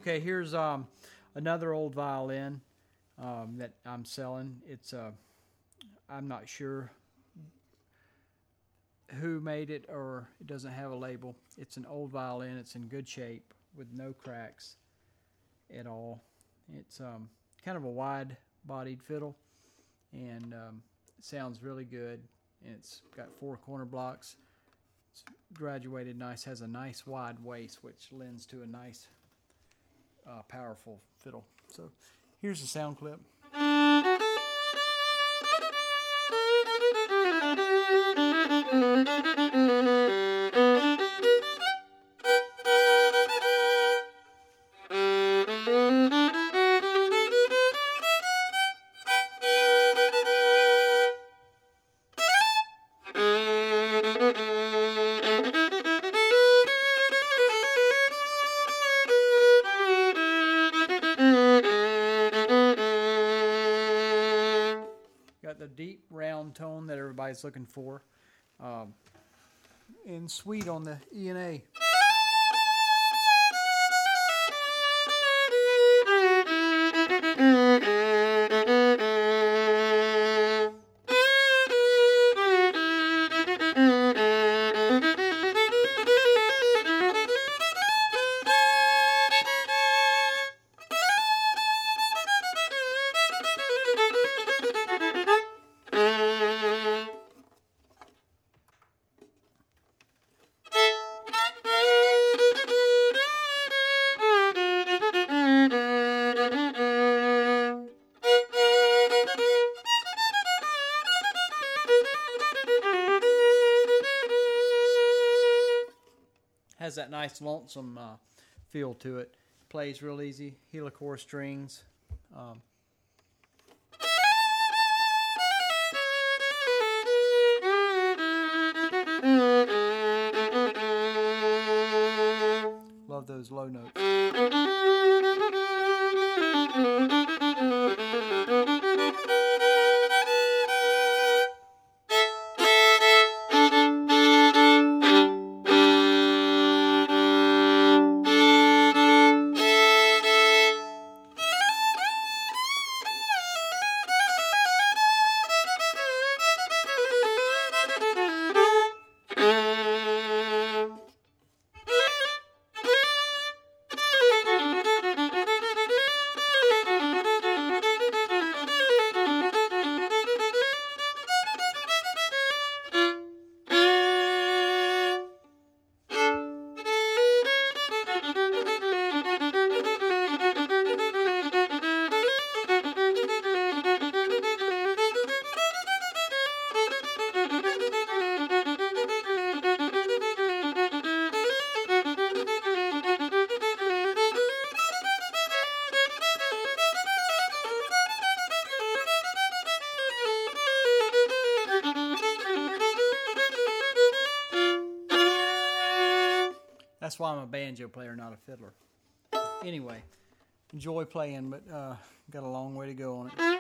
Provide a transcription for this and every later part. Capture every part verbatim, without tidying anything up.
Okay, here's um, another old violin um, that I'm selling. It's uh, I'm not sure who made it, or it doesn't have a label. It's an old violin. It's in good shape with no cracks at all. It's um, kind of a wide-bodied fiddle, and um, it sounds really good. And it's got four corner blocks. It's graduated nice. Has a nice wide waist, which lends to a nice, uh, powerful fiddle. So here's a sound clip. Got the deep round tone that everybody's looking for, um, and sweet on the E and A. Has that nice lonesome uh, feel to it. Plays real easy. Helicore strings. Um, love those low notes. That's why I'm a banjo player, not a fiddler. Anyway, enjoy playing, but uh, got a long way to go on it.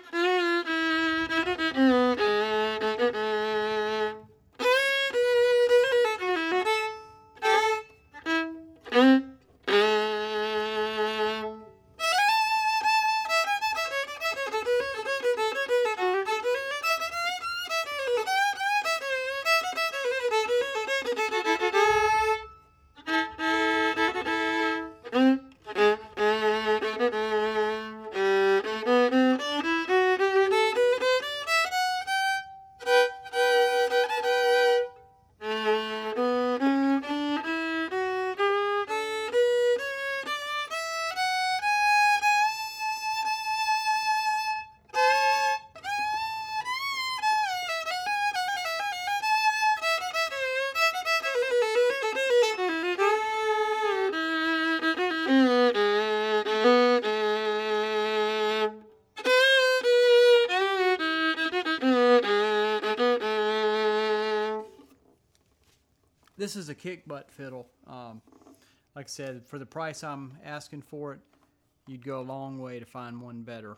This is a kick butt fiddle. Um, like I said, for the price I'm asking for it, you'd go a long way to find one better.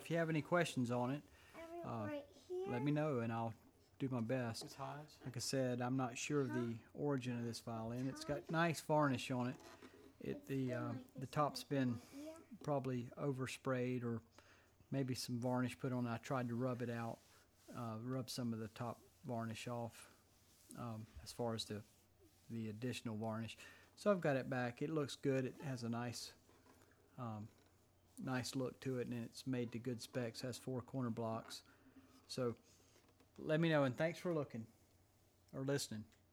if you have any questions on it, uh, right here. let me know and I'll do my best. It's highs. Like I said, I'm not sure of the origin of this violin. It's got nice varnish on it. It the uh, the top's been probably oversprayed or maybe some varnish put on it. I tried to rub it out, uh, rub some of the top varnish off um, as far as the the additional varnish. So I've got it back. It looks good. It has a nice um, nice look to it, and it's made to good specs. Has four corner blocks. So let me know, and thanks for looking or listening.